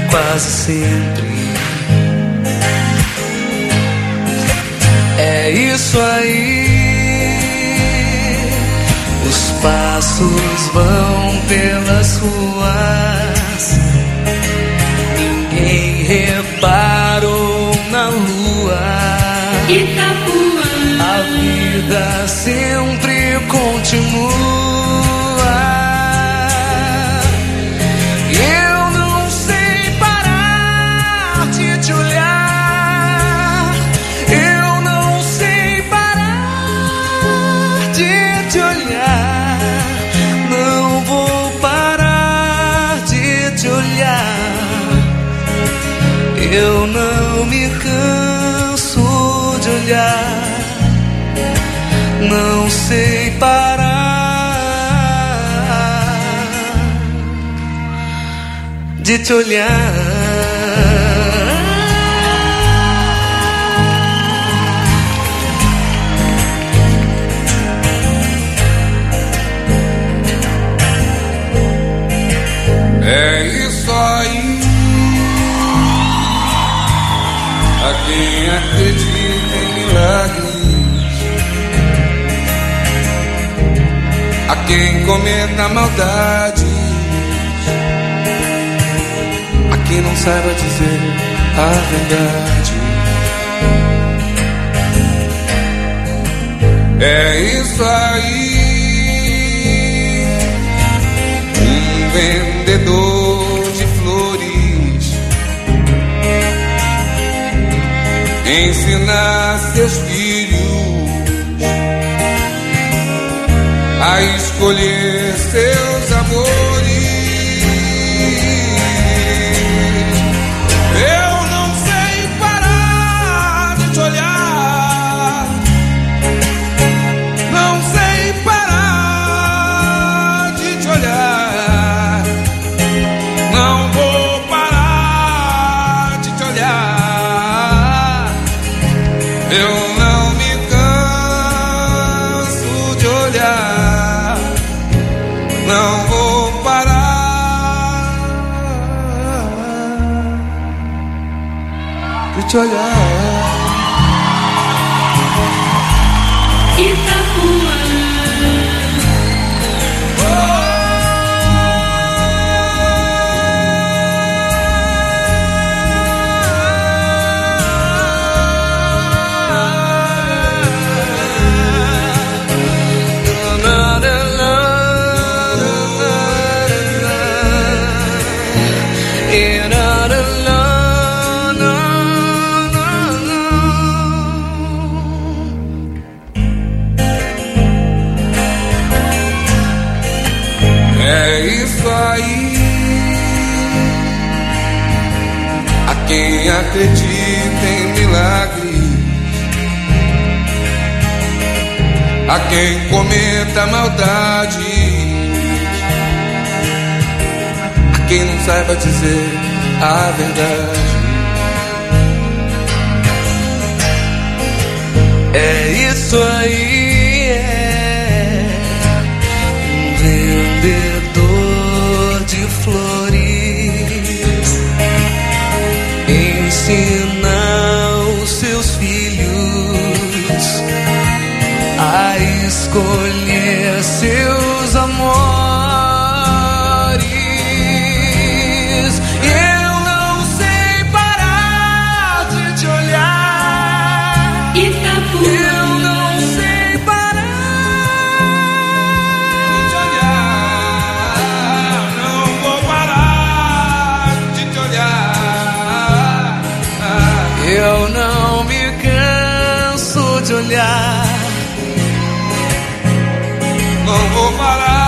quase sempre. É isso aí, os passos vão pelas ruas, ninguém reparou na lua. Itapuã, a vida sempre continua. Eu não sei parar de te olhar, eu não sei parar de te olhar, não vou parar de te olhar. Eu não me canso de olhar, não sei parar de te olhar. É isso aí, a quem acredita em milagres, a quem cometa maldades, a quem não saiba dizer a verdade. É isso aí, um vendedor de flores ensinar seus filhos a escolher seus amores. Eu não sei parar de te olhar, não sei parar de te olhar, não vou parar de te olhar. Eu não me canso de olhar, não vou parar de te olhar. Itapuã, É isso aí, a quem acredita em milagres, a quem cometa maldade, a quem não saiba dizer a verdade. É isso aí, é um vendedor de flores ensina os seus filhos a escolher seus amores. Eu não sei parar de te olhar, Itapuã, eu não sei parar De te olhar, não vou parar de te olhar. eu não me canso de olhar, Não vou parar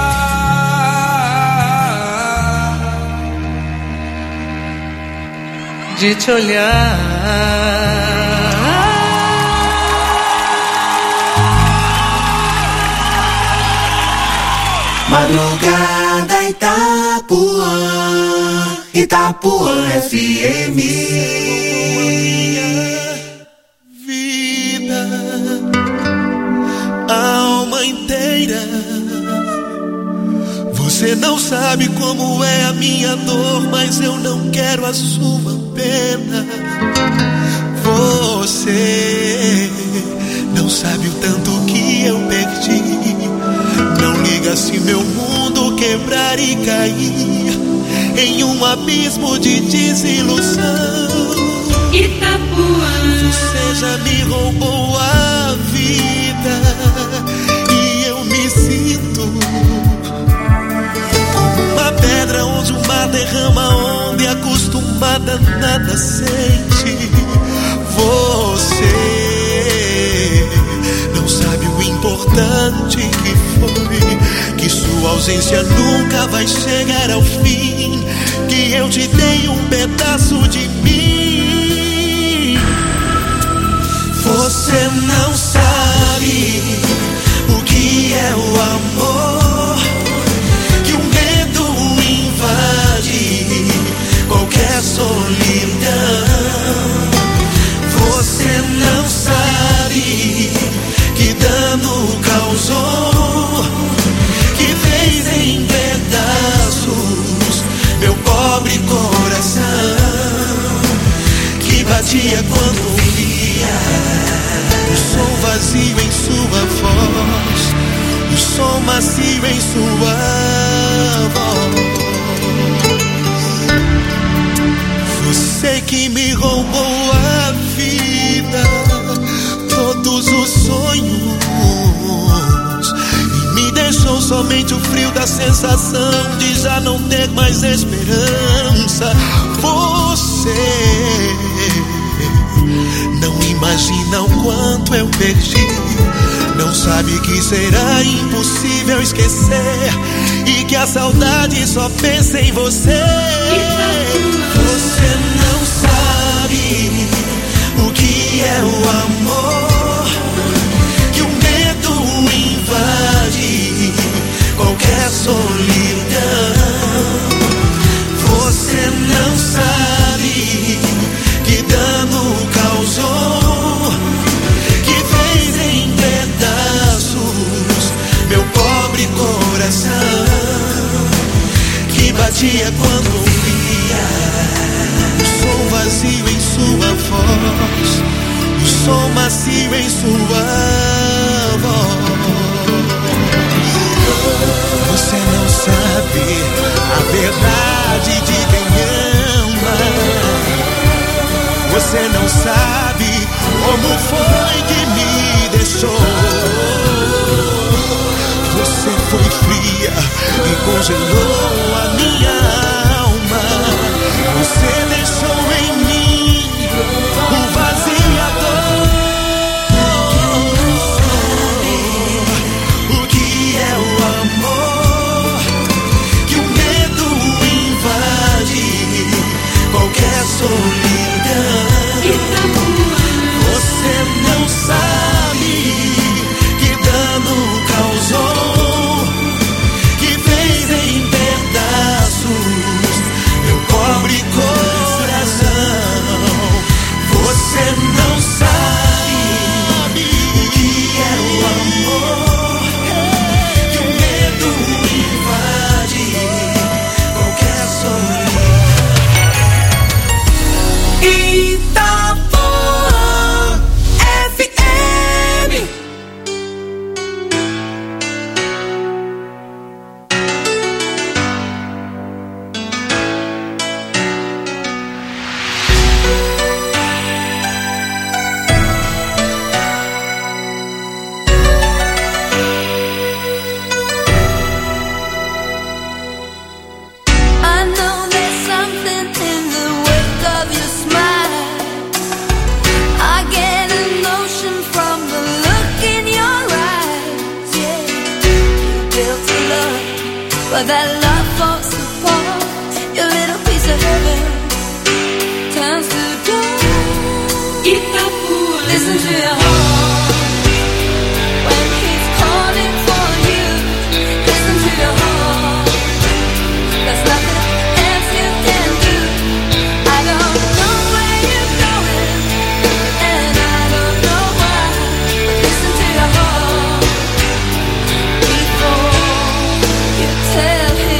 de te olhar. Madrugada Itapuã, Itapuã FM. Vida, alma inteira, você Você não sabe como é a minha dor, mas eu não quero a sua pena. Você não sabe o tanto que eu perdi. Não liga se meu mundo quebrar e cair em um abismo de desilusão. Itapuã, você já me roubou a vida e eu me sinto como uma pedra onde o mar derrama onda e acostumada nada sente. Você não sabe o importante que foi, que sua ausência nunca vai chegar ao fim, que eu te dei um pedaço de mim. Você não sabe o que é o amor, que o medo invade qualquer solidão. Você não sabe que dano causou, que fez em pedaços meu pobre coração, que batia quando via o som vazio em sua voz, o som macio em sua voz. Você que me roubou a vida, todos os sonhos, e me deixou somente o frio da sensação de já não ter mais esperança. Você não imagina o quanto eu perdi, não sabe que será impossível esquecer e que a saudade só pensa em você. Você não sabe o que é o amor, que o medo invade qualquer solidão. Você não sabe que dano causou, que fez em pedaços meu pobre coração, que batia quando via o som vazio em sua voz, o som macio em sua voz. Você não sabe a verdade de quem ama. Você não sabe como foi que me deixou. Você foi fria e congelou a minha alma. Você deixou em mim o vazio e a dor. O que é o amor, que o medo invade qualquer solidão. Você não sabe que dano causou, que fez em pedaços meu pobre coração. Você não sabe o que é o amor, que o medo invade qualquer solidão. Itapuã FM. I know there's something in the wake of your smile. I get a notion from the look in your eyes. Yeah, you built a love, but that love falls apart. Your little piece of heaven turns to dust. Itapuã, Listen to your heart when he's calling for you. Listen to your heart. There's nothing else you can do. I don't know where you're going, and I don't know why. But listen to your heart before you tell him.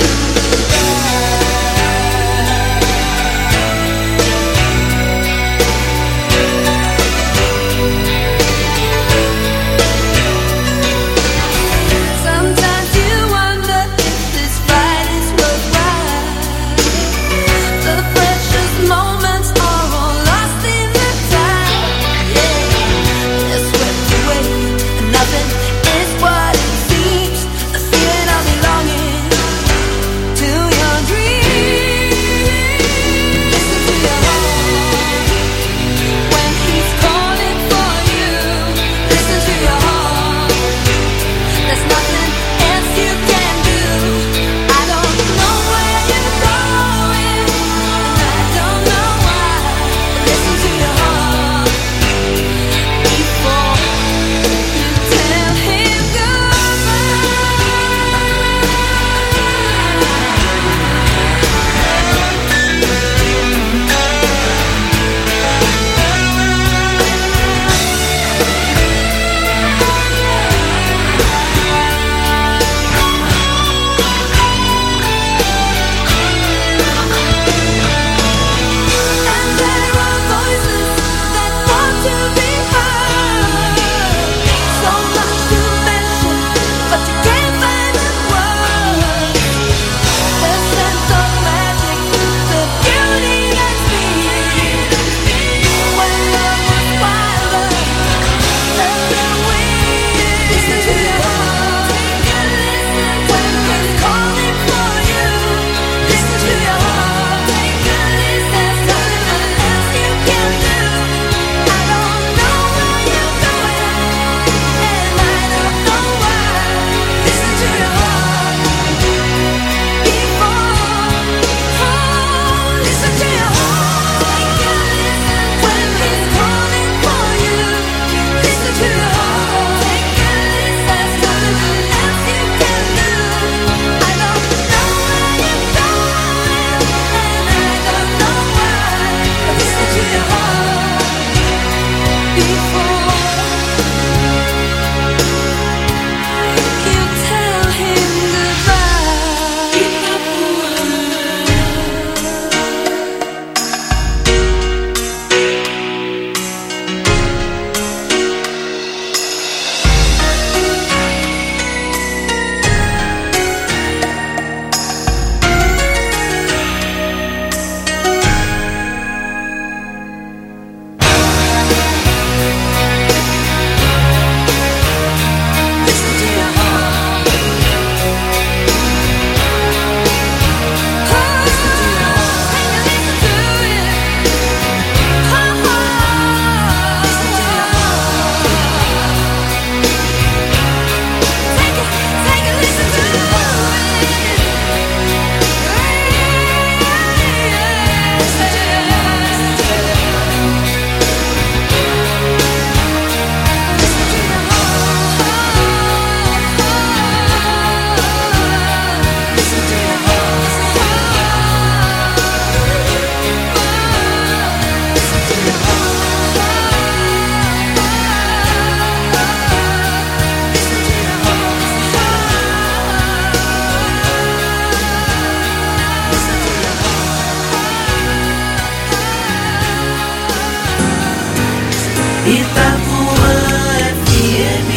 Itapuã FM.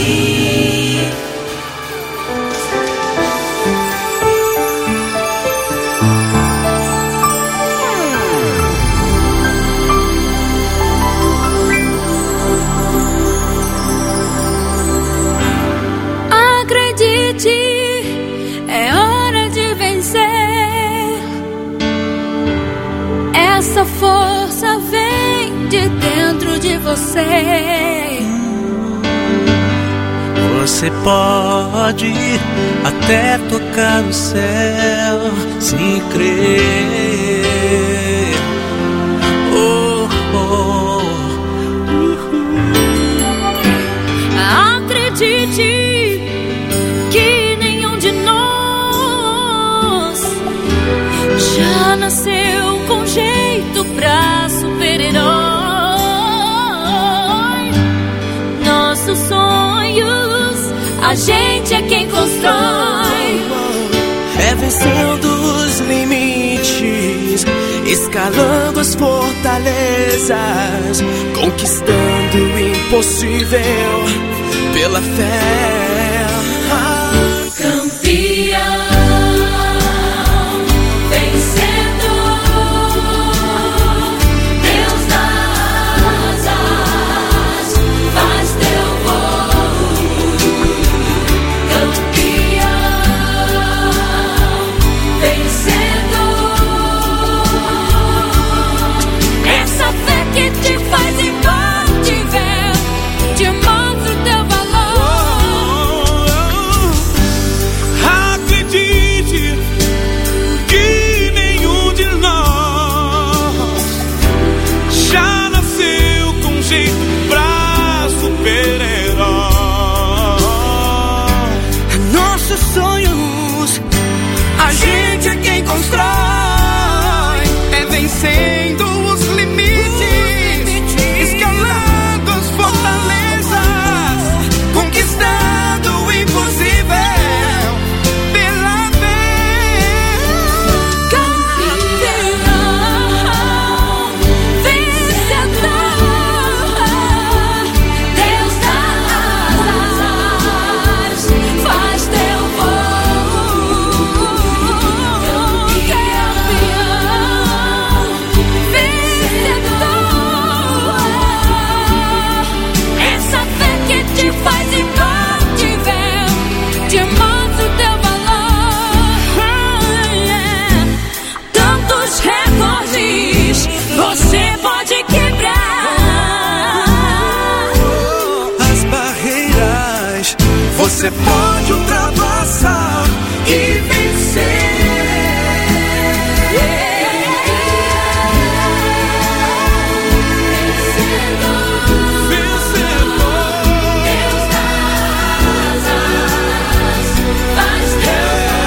Acredite, é hora de vencer. Essa força vem de dentro de você. Você pode até tocar o céu se crer. Oh, oh. Acredite que nenhum de nós já nasceu com jeito pra super-herói. Nossos sonhos, a gente é quem constrói. É vencendo os limites, escalando as fortalezas, conquistando o impossível pela fé. Campeão, vencendo, Deus das asas, faz teu voo. Campeão, vencendo, Essa fé que te faz imbatível, te mostra o teu valor. Acredite que nenhum de nós já nasceu com jeito pra super-herói. Nossos sonhos, a gente é quem constrói. É vencendo os limites, escalando as fortalezas, conquistando o impossível pela fé. Campeão, vencedor, Deus das asas, faz teu voo. Campeão, vencedor, essa fé que te faz imbatível, te mostra o teu valor. Tantos recordes você pode quebrar. As barreiras você pode ultrapassar e vencer. Deus das asas, faz teu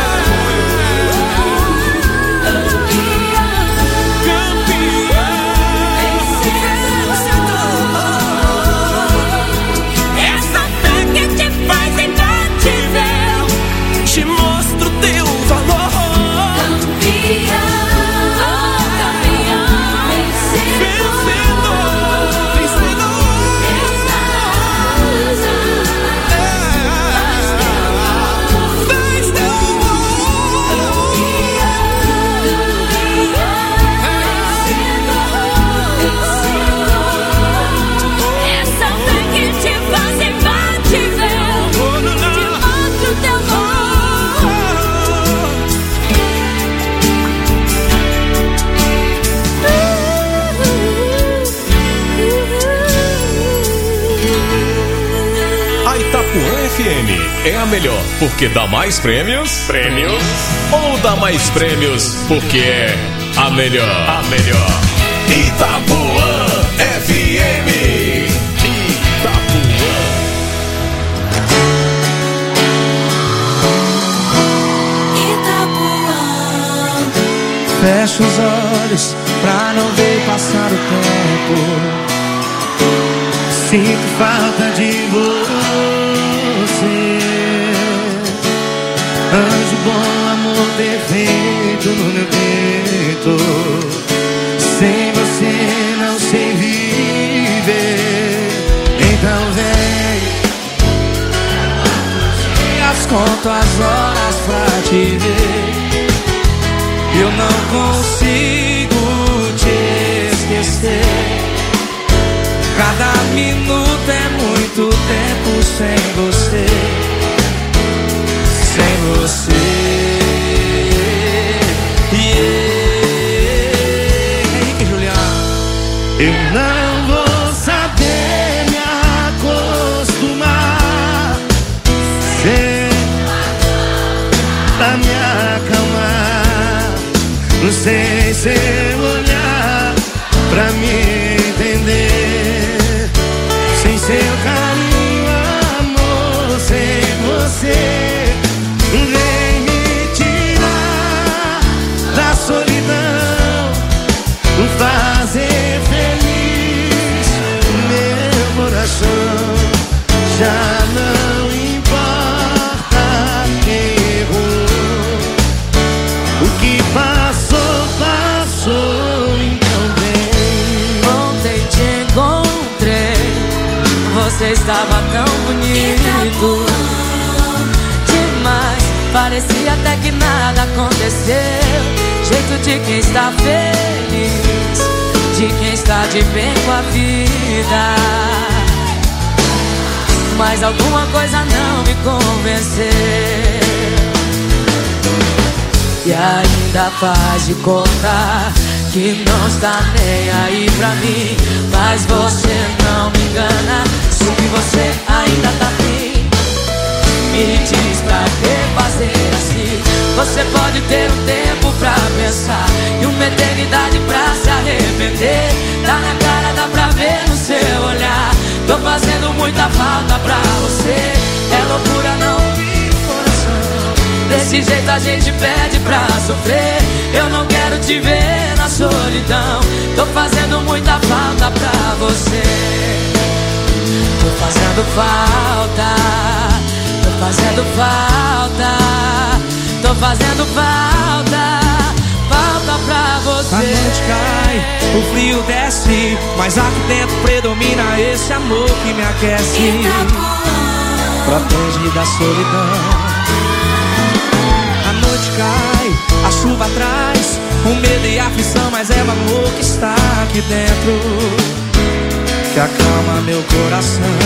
Essa fé que te faz imbatível, te mostra o teu valor. Faz teu Essa fé que te faz imbatível, te mostra o teu A Itapuã FM é a melhor porque dá mais prêmios? Ou dá mais prêmios porque é a melhor? A melhor. Itapuã FM. Itapuã. Fecho os olhos pra não ver passar o tempo. Sinto falta de você. Anjo bom, amor perfeito no meu peito. Sem você não sei viver. dias conto as horas pra te ver. Eu não consigo te esquecer. Cada minuto é muito tempo sem você. Sem você. Henrique e Juliano. Eu não vou saber me acostumar sem pra me acalmar. Não sei se olhar pra me entender. Sem seu carinho, amor, sem você. Vem me tirar da solidão, fazer feliz meu coração. Já não importa quem errou. O que passou, passou, então vem. Ontem te encontrei, você estava tão bonito demais, parecia até que nada aconteceu. Jeito de quem está feliz, de quem está de bem com a vida. Mas alguma coisa não me convenceu. E ainda faz de conta que não está nem aí pra mim. Mas você não me engana, se que você ainda tá afim. Me diz pra que fazer assim. Você pode ter um tempo pra pensar e uma eternidade pra se arrepender. Tá na cara, dá pra ver no seu olhar. Tô fazendo muita falta pra você. É loucura não ouvir o coração. Desse jeito a gente pede pra sofrer. Eu não quero te ver na solidão. Tô fazendo muita falta pra você. Tô fazendo falta. Tô fazendo falta. Tô fazendo falta. Falta pra você. A noite cai, o frio desce, mas aqui dentro predomina esse amor que me aquece. Protege da solidão. A noite cai, a chuva traz o medo e a aflição, mas é o amor que está aqui dentro que acalma meu coração.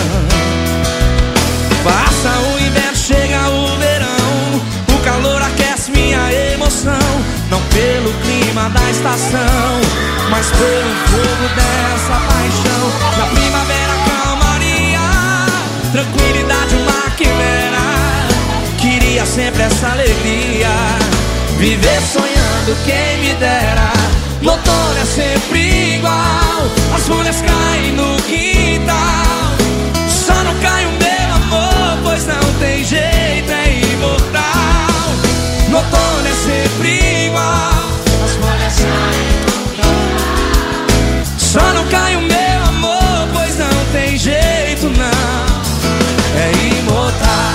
Passa o inverno, chega o verão, o calor aquece minha emoção. Não pelo clima da estação, mas pelo fogo dessa paixão. Na primavera calmaria, tranquilidade uma quimera. Queria sempre essa alegria, viver sonhando quem me dera. No outono é sempre igual, as folhas caem no quintal. Só não cai o meu amor, pois não tem jeito, é imortal. No outono é sempre igual, as folhas caem no quintal. Só não cai o meu amor, pois não tem jeito não, é imortal.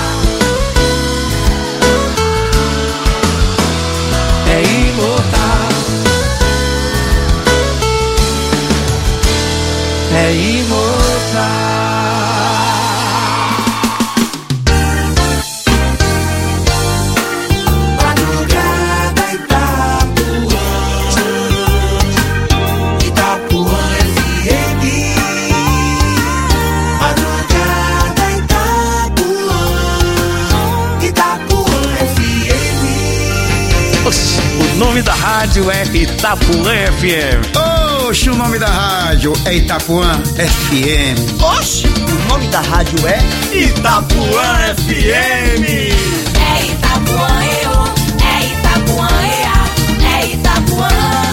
É imortal. É imortal. Madrugada Itapuã FM. Madrugada Itapuã FM. O nome da rádio é Itapuã FM. Oxe, o nome da rádio é Itapuã FM. Oxe, o nome da rádio é Itapuã FM. É Itapuã, é Itapuã, é Itapuã.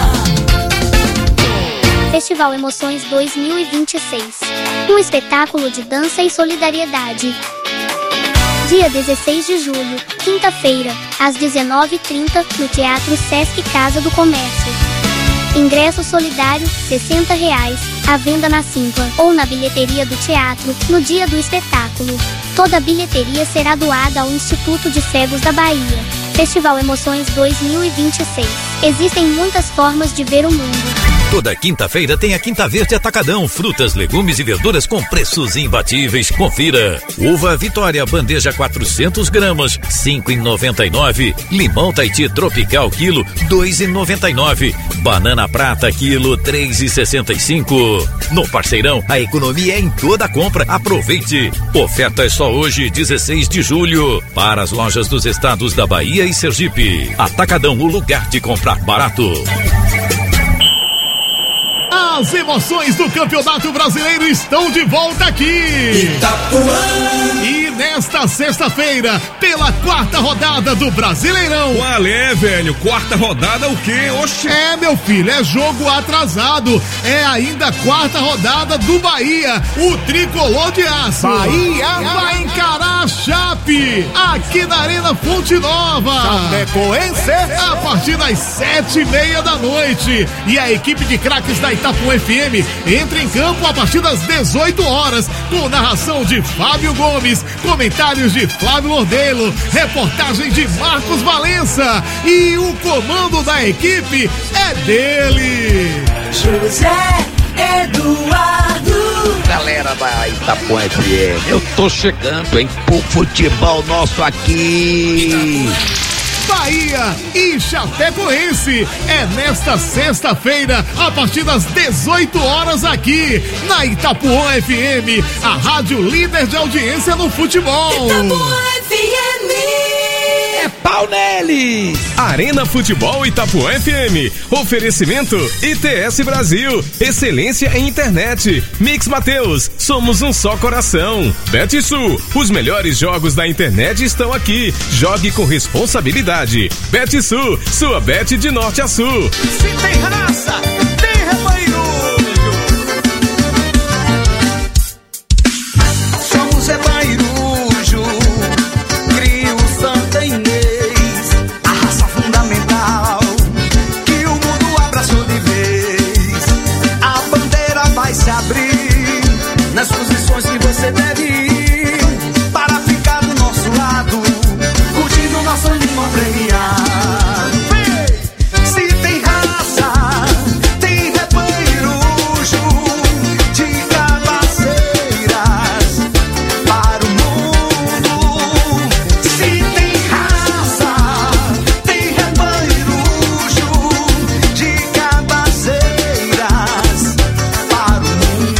Festival Emoções 2026. Um espetáculo de dança e solidariedade. Dia 16 de julho, quinta-feira, às 19h30, no Teatro Sesc Casa do Comércio. Ingresso solidário, R$60, à venda na Simpla ou na bilheteria do teatro, no dia do espetáculo. Toda a bilheteria será doada ao Instituto de Cegos da Bahia. Festival Emoções 2026. Existem muitas formas de ver o mundo. Toda quinta-feira tem a Quinta Verde Atacadão, frutas, legumes e verduras com preços imbatíveis. Confira. Uva Vitória, bandeja 400 gramas, 5,99. Limão Tahiti Tropical, quilo, 2,99. Banana Prata, quilo, 3,65. No Parceirão, a economia é em toda a compra. Aproveite. Ofertas só hoje, 16 de julho. Para as lojas dos estados da Bahia e Sergipe. Atacadão, o lugar de comprar barato. As emoções do Campeonato Brasileiro estão de volta aqui. Itapuã. E nesta sexta-feira, pela 4ª rodada do Brasileirão. Qual é, velho? 4ª rodada o quê? Oxi. É, meu filho, é jogo atrasado. É ainda a 4ª rodada do Bahia, o tricolor de aço. Bahia vai encarar a Chape, aqui na Arena Fonte Nova. Chapecoense, a partir das 7:30 da noite. E a equipe de craques da Itapuã FM entra em campo a partir das 18 horas, com narração de Fábio Gomes, comentários de Flávio Lordelo, reportagem de Marcos Valença, e o comando da equipe é dele, José Eduardo. Galera da Itapuã FM, eu tô chegando, hein, pro futebol nosso aqui. Bahia e Chapecoense é nesta sexta-feira a partir das 18 horas aqui na Itapuã FM, a rádio líder de audiência no futebol. Itapuã FM. É pau neles! Arena Futebol Itapuã FM. Oferecimento ITS Brasil. Excelência em internet. Mix Mateus. Somos um só coração. BetSul. Os melhores jogos da internet estão aqui. Jogue com responsabilidade. BetSul. Sua bet de norte a sul. Se tem raça, tem rebanho. Somos rebanho. Nas posições que você deve ir, para ficar do nosso lado, curtindo nosso limão premiado. Se tem raça, tem rebanho de cabaceiras para o mundo. Se tem raça, tem rebanho de cabaceiras para o mundo.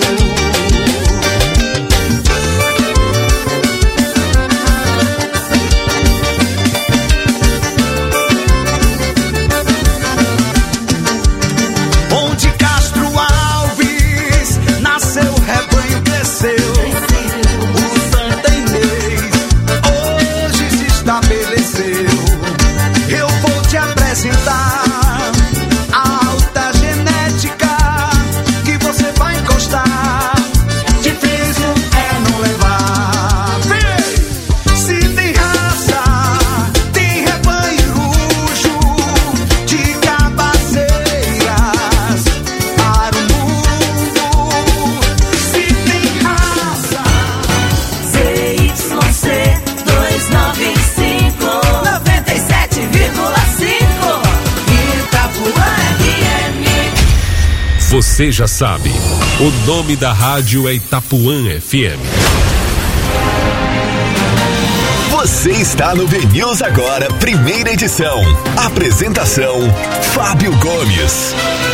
Onde Castro Alves nasceu, o rebanho cresceu. O Santa Inês hoje se estabeleceu. Eu vou te apresentar a alta genética que você vai encostar. Difícil é não levar. Se tem raça, tem rebanho de cabaceiras para o mundo. Se tem raça, ZYC 295 97,5 Itapuã FM. Você já sabe. O nome da rádio é Itapuã FM. Você está no BNews Agora, primeira edição. Apresentação: Fábio Gomes.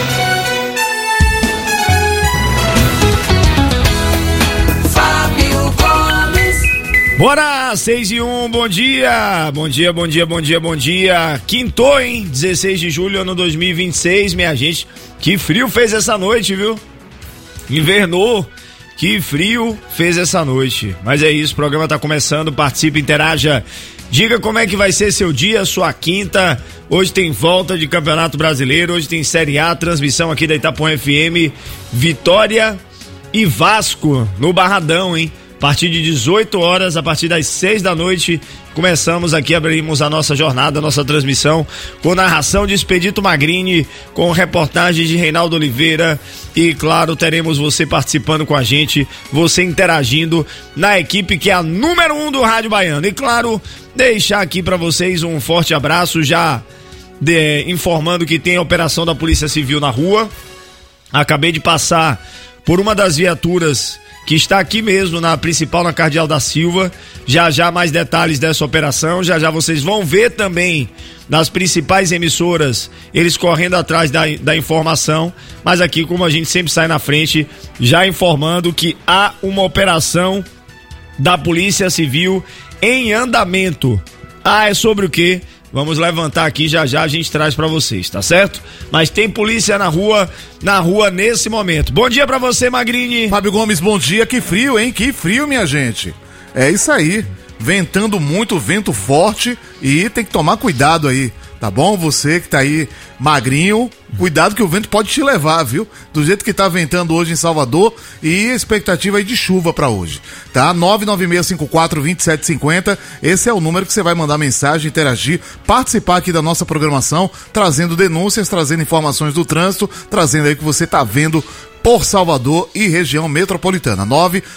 Fábio Gomes. Bora, 6:01, bom dia. Bom dia, bom dia, bom dia, bom dia. Quintou, hein? 16 de julho, ano 2026, minha gente. Que frio fez essa noite, viu? Invernou. Que frio fez essa noite. Mas é isso, o programa tá começando, participe, interaja. Diga como é que vai ser seu dia, sua quinta. Hoje tem volta de Campeonato Brasileiro, hoje tem Série A, transmissão aqui da Itapuã FM. Vitória e Vasco no Barradão, hein? A partir de 18 horas, a partir das 6 da noite, começamos aqui, abrimos a nossa jornada, a nossa transmissão, com narração de Expedito Magrini, com reportagem de Reinaldo Oliveira e, claro, teremos você participando com a gente, você interagindo na equipe que é a número 1 do Rádio Baiano. E, claro, deixar aqui pra vocês um forte abraço, já informando que tem a operação da Polícia Civil na rua. Acabei de passar por uma das viaturas que está aqui mesmo, na principal, na Cardeal da Silva. Já mais detalhes dessa operação, já vocês vão ver também nas principais emissoras, eles correndo atrás da informação, mas aqui, como a gente sempre sai na frente, já informando que há uma operação da Polícia Civil em andamento. É sobre o quê? Vamos levantar aqui, já a gente traz pra vocês, tá certo? Mas tem polícia na rua nesse momento. Bom dia pra você, Magrini. Fábio Gomes, bom dia. Que frio, hein? Que frio, minha gente. É isso aí. Ventando muito, vento forte, e tem que tomar cuidado aí, tá bom? Você que tá aí magrinho, cuidado que o vento pode te levar, viu? Do jeito que tá ventando hoje em Salvador, e expectativa aí de chuva pra hoje, tá? 996542750, esse é o número que você vai mandar mensagem, interagir, participar aqui da nossa programação, trazendo denúncias, trazendo informações do trânsito, trazendo aí o que você tá vendo por Salvador e região metropolitana.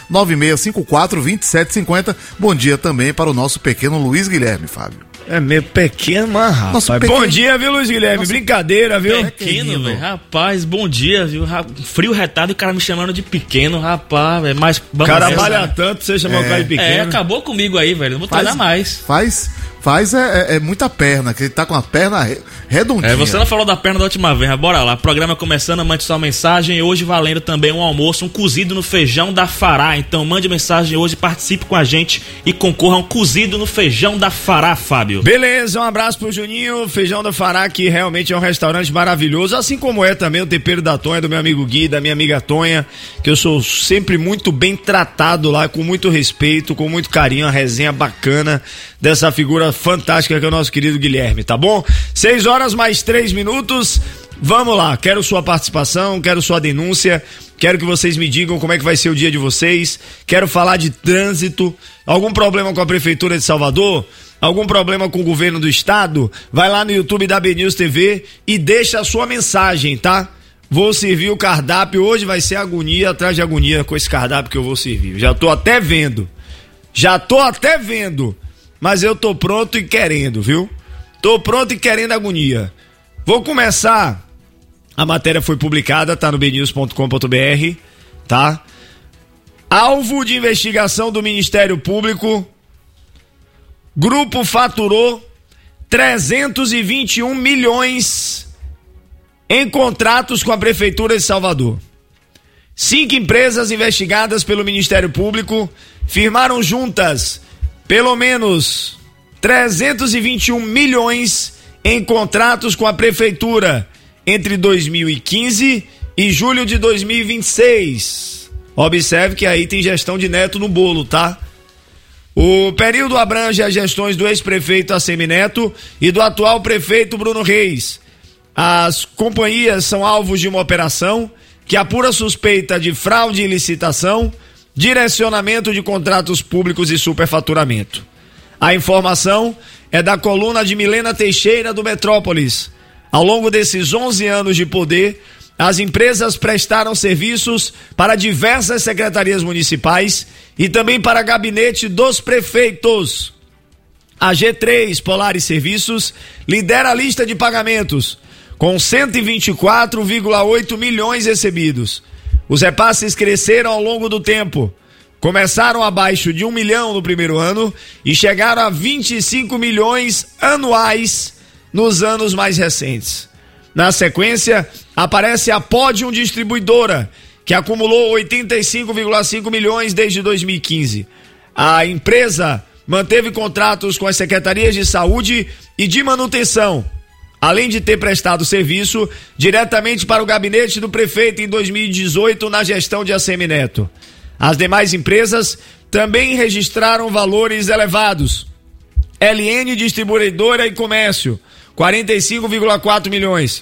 996542750. Bom dia também para o nosso pequeno Luiz Guilherme, Fábio. É meio pequeno, mas rapaz. Bom dia, viu, Luiz Guilherme? Brincadeira, viu? Pequeno, velho. Rapaz, bom dia, viu? Frio retado e o cara me chamando de pequeno, rapaz. É mais. O cara malha tanto, você chamou o cara de pequeno. Acabou comigo aí, velho. Não vou treinar mais. Faz muita perna, que ele tá com a perna redondinha. Você não falou da perna da última vez, mas bora lá. Programa começando, mande sua mensagem. Hoje valendo também um almoço, um cozido no feijão da Fará. Então mande mensagem hoje, participe com a gente e concorra a um cozido no feijão da Fará, Fábio. Beleza, um abraço pro Juninho. Feijão da Fará, que realmente é um restaurante maravilhoso, assim como é também o tempero da Tonha, do meu amigo Gui, da minha amiga Tonha, que eu sou sempre muito bem tratado lá, com muito respeito, com muito carinho, a resenha bacana dessa figura fantástica que é o nosso querido Guilherme, tá bom? 6h mais 3 minutos, vamos lá, quero sua participação, quero sua denúncia, quero que vocês me digam como é que vai ser o dia de vocês, quero falar de trânsito, algum problema com a Prefeitura de Salvador, algum problema com o governo do estado, vai lá no YouTube da BNews TV e deixa a sua mensagem, tá? Vou servir o cardápio, hoje vai ser agonia atrás de agonia com esse cardápio que eu vou servir, já tô até vendo, mas eu tô pronto e querendo, viu? Tô pronto e querendo agonia. Vou começar. A matéria foi publicada, tá no bnews.com.br, tá? Alvo de investigação do Ministério Público. Grupo faturou 321 milhões em contratos com a Prefeitura de Salvador. 5 empresas investigadas pelo Ministério Público firmaram juntas pelo menos 321 milhões em contratos com a Prefeitura entre 2015 e julho de 2026. Observe que aí tem gestão de Neto no bolo, tá? O período abrange as gestões do ex-prefeito Assemineto e do atual prefeito Bruno Reis. As companhias são alvos de uma operação que apura suspeita de fraude e licitação, direcionamento de contratos públicos e superfaturamento. A informação é da coluna de Milena Teixeira do Metrópolis. Ao longo desses 11 anos de poder, as empresas prestaram serviços para diversas secretarias municipais e também para gabinete dos prefeitos. A G3 Polaris Serviços lidera a lista de pagamentos, com 124,8 milhões recebidos. Os repasses cresceram ao longo do tempo. Começaram abaixo de 1 milhão no primeiro ano e chegaram a 25 milhões anuais nos anos mais recentes. Na sequência, aparece a Podium Distribuidora, que acumulou 85,5 milhões desde 2015. A empresa manteve contratos com as secretarias de saúde e de manutenção, além de ter prestado serviço diretamente para o gabinete do prefeito em 2018 na gestão de Assemineto. As demais empresas também registraram valores elevados. LN Distribuidora e Comércio, 45,4 milhões.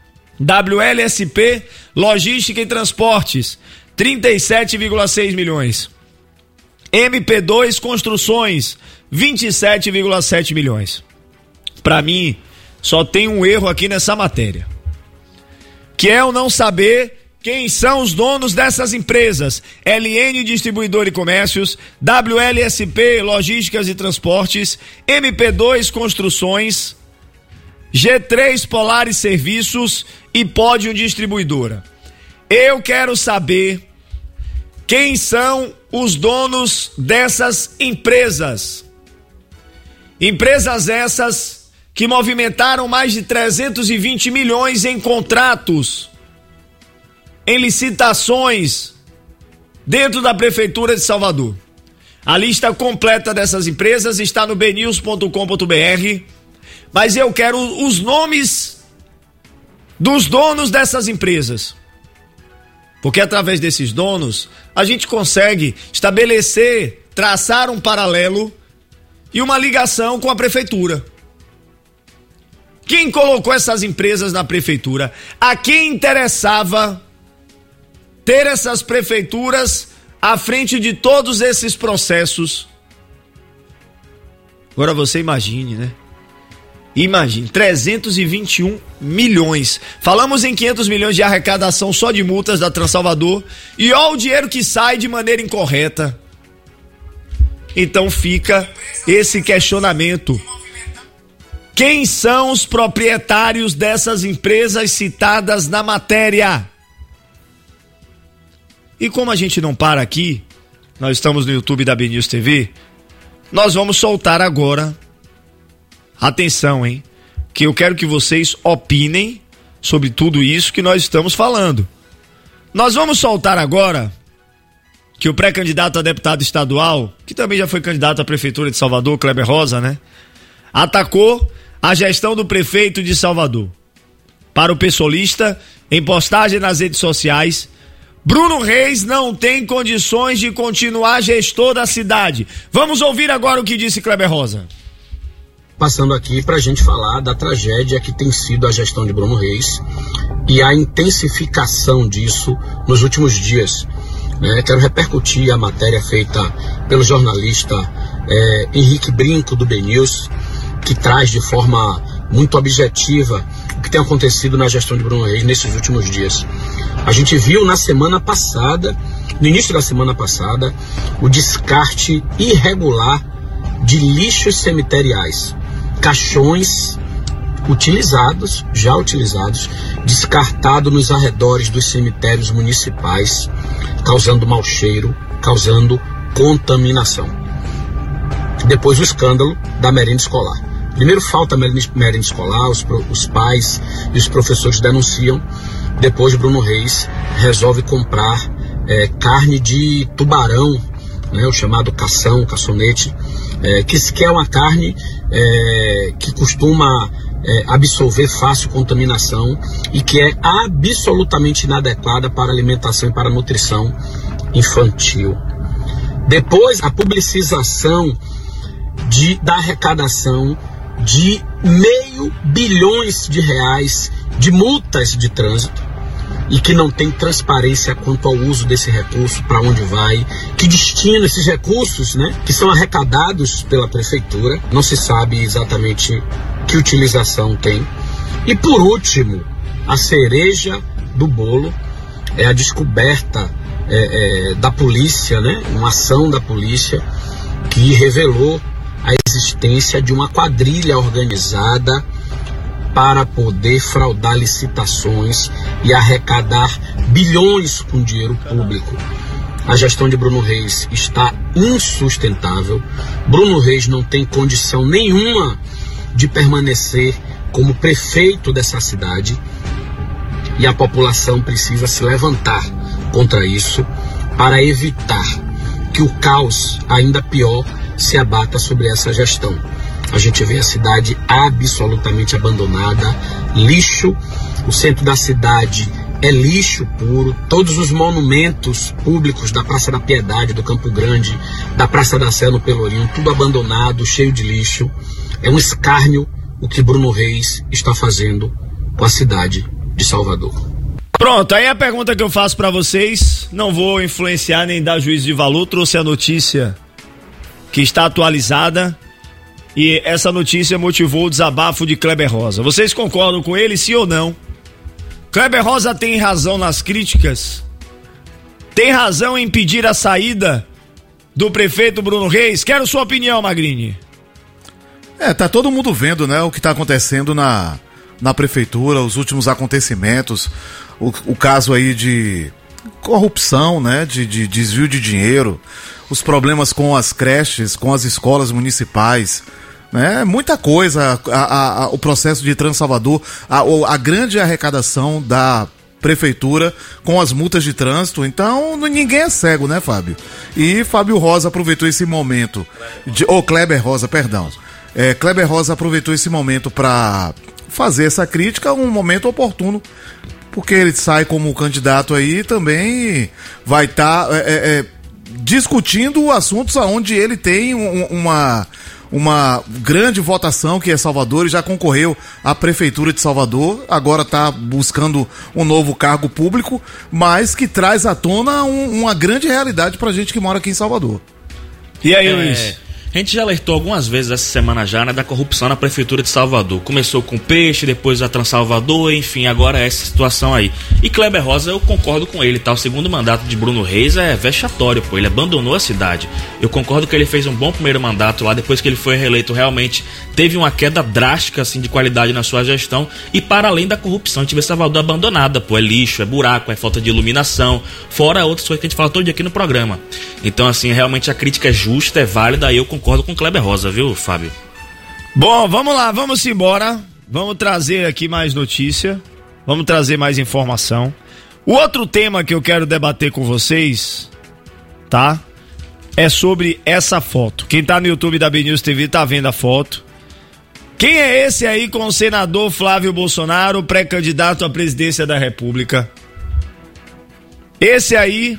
WLSP Logística e Transportes, 37,6 milhões. MP2 Construções, 27,7 milhões. Para mim, só tem um erro aqui nessa matéria, que é o não saber quem são os donos dessas empresas. LN Distribuidor e Comércios, WLSP Logísticas e Transportes, MP2 Construções, G3 Polaris Serviços e Pódio Distribuidora. Eu quero saber quem são os donos dessas empresas. Empresas essas que movimentaram mais de 320 milhões em contratos, em licitações dentro da Prefeitura de Salvador. A lista completa dessas empresas está no bnews.com.br, mas eu quero os nomes dos donos dessas empresas. Porque através desses donos, a gente consegue estabelecer, traçar um paralelo e uma ligação com a Prefeitura. Quem colocou essas empresas na Prefeitura? A quem interessava ter essas prefeituras à frente de todos esses processos? Agora você imagine, né? Imagine, 321 milhões. Falamos em 500 milhões de arrecadação só de multas da Transalvador. E olha o dinheiro que sai de maneira incorreta. Então fica esse questionamento. Quem são os proprietários dessas empresas citadas na matéria? E como a gente não para aqui, nós estamos no YouTube da BNews TV, nós vamos soltar agora, atenção, hein, que eu quero que vocês opinem sobre tudo isso que nós estamos falando. Nós vamos soltar agora que o pré-candidato a deputado estadual, que também já foi candidato à Prefeitura de Salvador, Kleber Rosa, né, atacou a gestão do prefeito de Salvador. Para o pessoalista, em postagem nas redes sociais, Bruno Reis não tem condições de continuar gestor da cidade. Vamos ouvir agora o que disse Kleber Rosa. Passando aqui para a gente falar da tragédia que tem sido a gestão de Bruno Reis e a intensificação disso nos últimos dias. Quero repercutir a matéria feita pelo jornalista Henrique Brinco, do BNews, que traz de forma muito objetiva o que tem acontecido na gestão de Bruno Reis nesses últimos dias. A gente viu na semana passada, no início da semana passada, o descarte irregular de lixos cemiteriais, caixões já utilizados, descartados nos arredores dos cemitérios municipais, causando mau cheiro, causando contaminação. Depois o escândalo da merenda escolar. Primeiro falta a merenda escolar, os pais e os professores denunciam. Depois Bruno Reis resolve comprar carne de tubarão, o chamado caçonete, que é uma carne que costuma absorver fácil contaminação e que é absolutamente inadequada para a alimentação e para a nutrição infantil. Depois a publicização da arrecadação de R$500 milhões de multas de trânsito e que não tem transparência quanto ao uso desse recurso, para onde vai, que destino esses recursos, que são arrecadados pela prefeitura, não se sabe exatamente que utilização tem. E por último, a cereja do bolo é a descoberta da polícia, uma ação da polícia que revelou a existência de uma quadrilha organizada para poder fraudar licitações e arrecadar bilhões com dinheiro público. A gestão de Bruno Reis está insustentável. Bruno Reis não tem condição nenhuma de permanecer como prefeito dessa cidade e a população precisa se levantar contra isso para evitar que o caos ainda pior se abata sobre essa gestão. A gente vê a cidade absolutamente abandonada, lixo, o centro da cidade é lixo puro, todos os monumentos públicos da Praça da Piedade, do Campo Grande, da Praça da Sé no Pelourinho, tudo abandonado, cheio de lixo. É um escárnio o que Bruno Reis está fazendo com a cidade de Salvador. Pronto, aí a pergunta que eu faço pra vocês, não vou influenciar nem dar juízo de valor, trouxe a notícia que está atualizada e essa notícia motivou o desabafo de Kleber Rosa. Vocês concordam com ele, sim ou não? Kleber Rosa tem razão nas críticas? Tem razão em pedir a saída do prefeito Bruno Reis? Quero sua opinião, Magrini. Tá todo mundo vendo, o que tá acontecendo na na prefeitura, os últimos acontecimentos, o caso aí de corrupção, né, de desvio de dinheiro, os problemas com as creches, com as escolas municipais, né, muita coisa, o processo de Trans-Salvador, a grande arrecadação da prefeitura com as multas de trânsito. Então ninguém é cego, né, Fábio? E Fábio Rosa aproveitou esse momento, Kleber Rosa, perdão. Kleber Rosa aproveitou esse momento para fazer essa crítica, um momento oportuno, porque ele sai como candidato aí, também vai estar discutindo assuntos onde ele tem uma grande votação, que é Salvador, e já concorreu à Prefeitura de Salvador, agora está buscando um novo cargo público, mas que traz à tona uma grande realidade pra gente que mora aqui em Salvador. E aí, Luiz? A gente já alertou algumas vezes essa semana já, né, da corrupção na Prefeitura de Salvador. Começou com Peixe, depois a Trans-Salvador, enfim, agora é essa situação aí. E Kleber Rosa, eu concordo com ele, tá? O segundo mandato de Bruno Reis é vexatório, pô. Ele abandonou a cidade. Eu concordo que ele fez um bom primeiro mandato lá, depois que ele foi reeleito, realmente teve uma queda drástica, assim, de qualidade na sua gestão. E para além da corrupção, a gente vê Salvador abandonada, pô. É lixo, é buraco, é falta de iluminação, fora outras coisas que a gente fala todo dia aqui no programa. Então, assim, realmente a crítica é justa, é válida, e eu concordo com Kleber Rosa, viu, Fábio? Bom, vamos lá, vamos embora. Vamos trazer aqui mais notícia. Vamos trazer mais informação. O outro tema que eu quero debater com vocês, tá? É sobre essa foto. Quem tá no YouTube da BNews TV tá vendo a foto. Quem é esse aí com o senador Flávio Bolsonaro, pré-candidato à presidência da República? Esse aí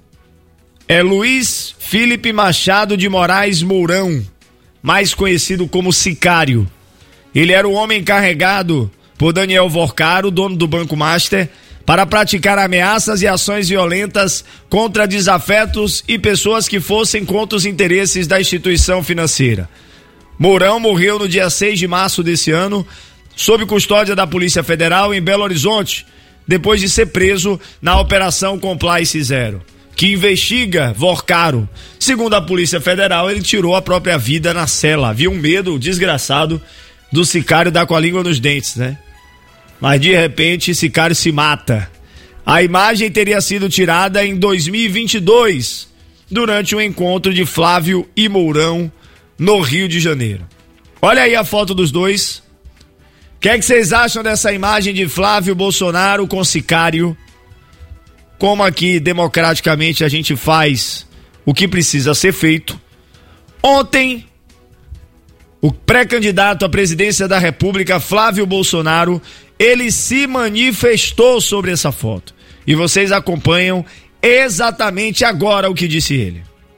é Luiz Felipe Machado de Moraes Mourão, mais conhecido como Sicário. Ele era o homem encarregado por Daniel Vorcaro, dono do Banco Master, para praticar ameaças e ações violentas contra desafetos e pessoas que fossem contra os interesses da instituição financeira. Mourão morreu no dia 6 de março desse ano, sob custódia da Polícia Federal em Belo Horizonte, depois de ser preso na Operação Compliance Zero, que investiga Vorcaro. Segundo a Polícia Federal, ele tirou a própria vida na cela. Havia um medo desgraçado do Sicário dar com a língua nos dentes, né? Mas de repente, Sicário se mata. A imagem teria sido tirada em 2022, durante um encontro de Flávio e Mourão no Rio de Janeiro. Olha aí a foto dos dois. O que é que vocês acham dessa imagem de Flávio Bolsonaro com Sicário? Como aqui, democraticamente, a gente faz o que precisa ser feito. Ontem, o pré-candidato à presidência da República, Flávio Bolsonaro, ele se manifestou sobre essa foto. E vocês acompanham exatamente agora o que disse ele.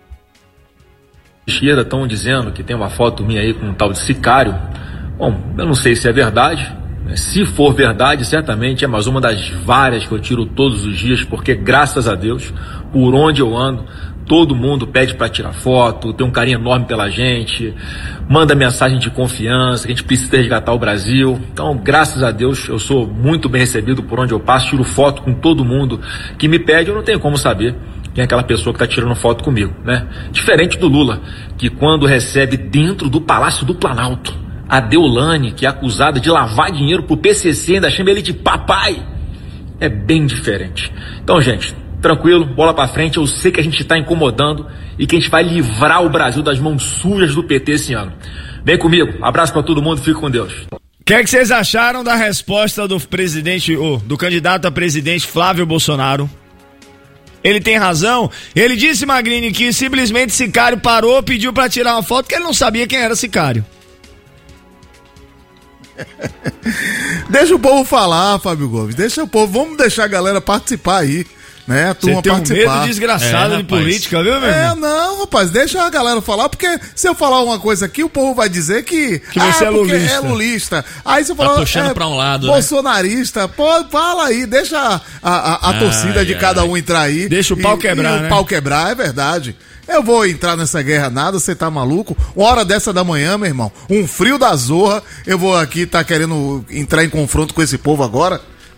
Esquerda estão dizendo que tem uma foto minha aí com um tal de Sicário. Bom, eu não sei se é verdade. Se for verdade, certamente é mais uma das várias que eu tiro todos os dias, porque graças a Deus, por onde eu ando, todo mundo pede para tirar foto, tem um carinho enorme pela gente, manda mensagem de confiança, que a gente precisa resgatar o Brasil. Então, graças a Deus, eu sou muito bem recebido por onde eu passo, tiro foto com todo mundo que me pede, eu não tenho como saber quem é aquela pessoa que está tirando foto comigo, né? Diferente do Lula, que quando recebe dentro do Palácio do Planalto a Deolane, que é acusada de lavar dinheiro pro PCC, ainda chama ele de papai, é bem diferente. Então, gente, tranquilo, bola pra frente. Eu sei que a gente tá incomodando e que a gente vai livrar o Brasil das mãos sujas do PT esse ano. Vem comigo, abraço pra todo mundo, fique com Deus. O que é que vocês acharam da resposta do presidente, do candidato a presidente Flávio Bolsonaro? Ele tem razão. Ele disse, Magrini, que simplesmente Sicário parou, pediu pra tirar uma foto, porque ele não sabia quem era Sicário. Deixa o povo falar, Fábio Gomes. Deixa o povo, vamos deixar a galera participar aí, né? A turma tem participar. Um medo desgraçado de política, viu, meu irmão? Não, rapaz, deixa a galera falar, porque se eu falar uma coisa aqui, o povo vai dizer que você é lulista. É lulista. Aí você fala, tá puxando pra um lado, bolsonarista, né? Pô, fala aí, deixa a torcida de cada um entrar aí. Deixa o pau quebrar, né? O pau quebrar, é verdade. Eu vou entrar nessa guerra nada, você tá maluco? Uma hora dessa da manhã, meu irmão, um frio da zorra, eu vou aqui tá querendo entrar em confronto com esse povo agora?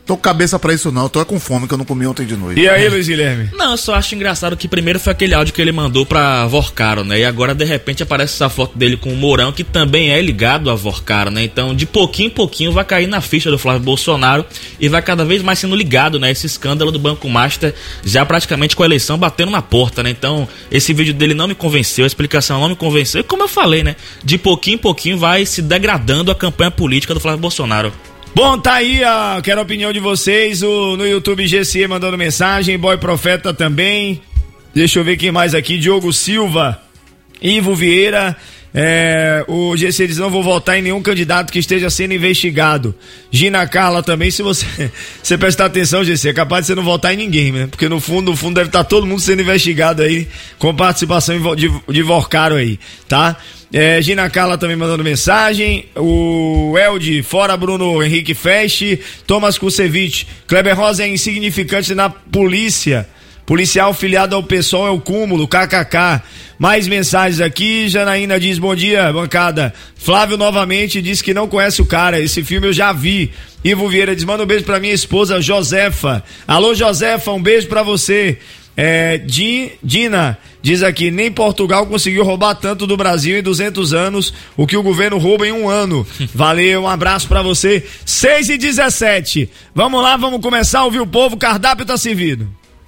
Tô com cabeça pra isso não, tô com fome que eu não comi ontem de noite. E aí, Luiz Guilherme? Não, eu só acho engraçado que primeiro foi aquele áudio que ele mandou pra Vorcaro, né? E agora, de repente, aparece essa foto dele com o Mourão, que também é ligado a Vorcaro, né? Então, de pouquinho em pouquinho, vai cair na ficha do Flávio Bolsonaro e vai cada vez mais sendo ligado, né? Esse escândalo do Banco Master, já praticamente com a eleição batendo na porta, né? Então, esse vídeo dele não me convenceu, a explicação não me convenceu. E como eu falei, né? De pouquinho em pouquinho vai se degradando a campanha política do Flávio Bolsonaro. Bom, tá aí, quero a opinião de vocês, no YouTube GC mandando mensagem, Boy Profeta também, deixa eu ver quem mais aqui, Diogo Silva, Ivo Vieira, o GC diz, não vou votar em nenhum candidato que esteja sendo investigado. Gina Carla também, se você prestar atenção, GC, é capaz de você não votar em ninguém, né? Porque no fundo deve estar todo mundo sendo investigado aí, com participação de Vorcaro aí, tá? Gina Carla também mandando mensagem, o Elde, fora Bruno Henrique Feste, Thomas Kusevich, Kleber Rosa é insignificante na polícia, policial filiado ao PSOL é o cúmulo, kkk. Mais mensagens aqui, Janaína diz, bom dia, bancada. Flávio novamente diz que não conhece o cara, esse filme eu já vi. Ivo Vieira diz, manda um beijo pra minha esposa Josefa. Alô Josefa, um beijo pra você. Dina diz aqui, nem Portugal conseguiu roubar tanto do Brasil em 200 anos, o que o governo rouba em um ano. Valeu, um abraço pra você. 6h17. Vamos lá, vamos começar a ouvir o povo, o cardápio tá servido.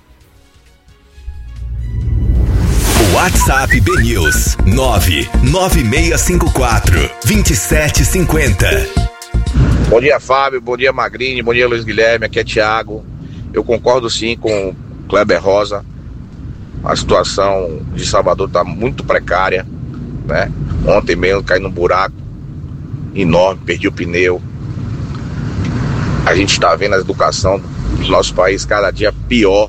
WhatsApp BNews 99654-2750. Bom dia, Fábio, bom dia, Magrini, bom dia, Luiz Guilherme, aqui é Thiago. Eu concordo sim com Kleber Rosa, a situação de Salvador está muito precária, né? Ontem mesmo caí num buraco enorme, perdi o pneu. A gente está vendo a educação do nosso país cada dia pior.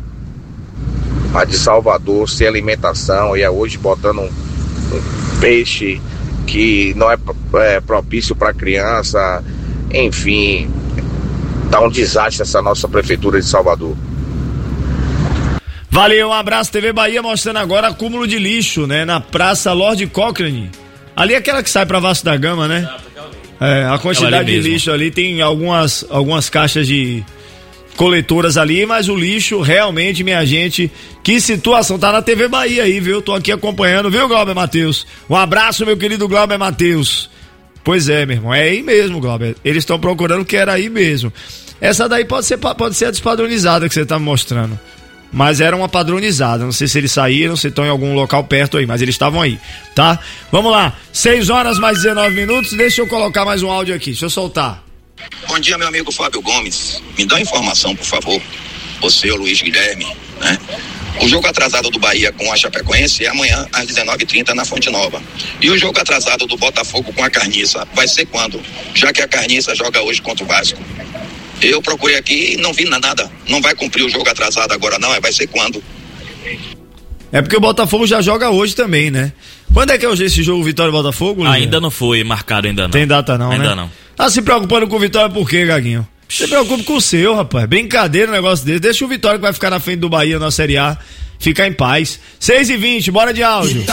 A de Salvador, sem alimentação, e é hoje botando um peixe que não é propício para criança, enfim, tá um desastre essa nossa prefeitura de Salvador. Valeu, um abraço, TV Bahia mostrando agora acúmulo de lixo, né, na Praça Lord Cochrane. Ali é aquela que sai pra Vasco da Gama, né? A quantidade de lixo ali, tem algumas caixas de coletoras ali, mas o lixo realmente, minha gente, que situação, tá na TV Bahia aí, viu? Tô aqui acompanhando, viu, Glauber Matheus? Um abraço, meu querido Glauber Matheus. Pois é, meu irmão, é aí mesmo, Glauber. Eles estão procurando que era aí mesmo. Essa daí pode ser a despadronizada que você tá me mostrando. Mas era uma padronizada, não sei se eles saíram, se estão em algum local perto aí, mas eles estavam aí, tá? Vamos lá, 6h mais 19 minutos, deixa eu colocar mais um áudio aqui, deixa eu soltar. Bom dia, meu amigo Fábio Gomes, me dá informação, por favor, você ou Luiz Guilherme, né? O jogo atrasado do Bahia com a Chapecoense é amanhã às 19h30 na Fonte Nova. E o jogo atrasado do Botafogo com a Carniça vai ser quando? Já que a Carniça joga hoje contra o Vasco. Eu procurei aqui e não vi nada. Não vai cumprir o jogo atrasado agora não, vai ser quando? É porque o Botafogo já joga hoje também, né? Quando é que é hoje esse jogo Vitória e Botafogo? Ainda não foi marcado, ainda não. Tem data não, ainda né? Ainda não. Tá se preocupando com o Vitória por quê, Gaguinho? Se preocupe com o seu, rapaz. Brincadeira um negócio desse. Deixa o Vitória que vai ficar na frente do Bahia na Série A ficar em paz. 6h20, bora de áudio.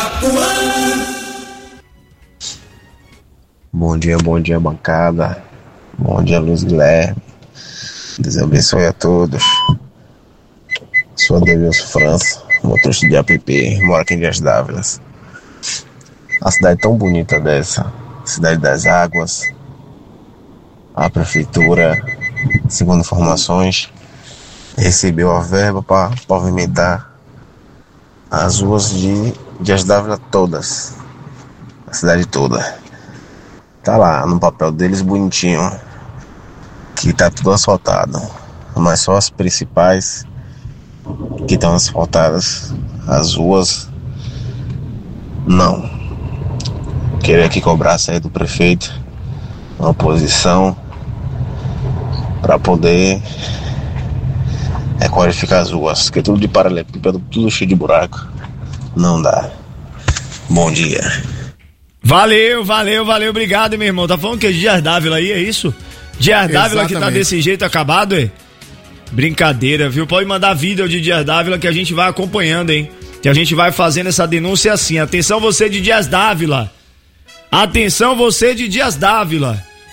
Bom dia, bancada. Bom dia, Luiz Guilherme. Deus abençoe a todos. Sou Adelilson França, motorista de app, moro aqui em Dias Dávilas. A cidade tão bonita dessa, cidade das águas. A prefeitura, segundo informações, recebeu a verba para pavimentar as ruas de Dias Dávilas todas, a cidade toda. Tá lá no papel deles bonitinho, que tá tudo asfaltado, mas só as principais que estão asfaltadas, as ruas não. Queria que cobrasse aí do prefeito uma posição para poder qualificar as ruas, porque tudo de paralelepípedo, tudo cheio de buraco, não dá. Bom dia. Valeu, obrigado, meu irmão. Tá falando que é Dias Dávila aí, é isso? Dias Dávila que tá desse jeito acabado, é? Brincadeira, viu? Pode mandar vídeo de Dias Dávila que a gente vai acompanhando, hein? Que a gente vai fazendo essa denúncia assim. Atenção você de Dias Dávila. Atenção você de Dias Dávila.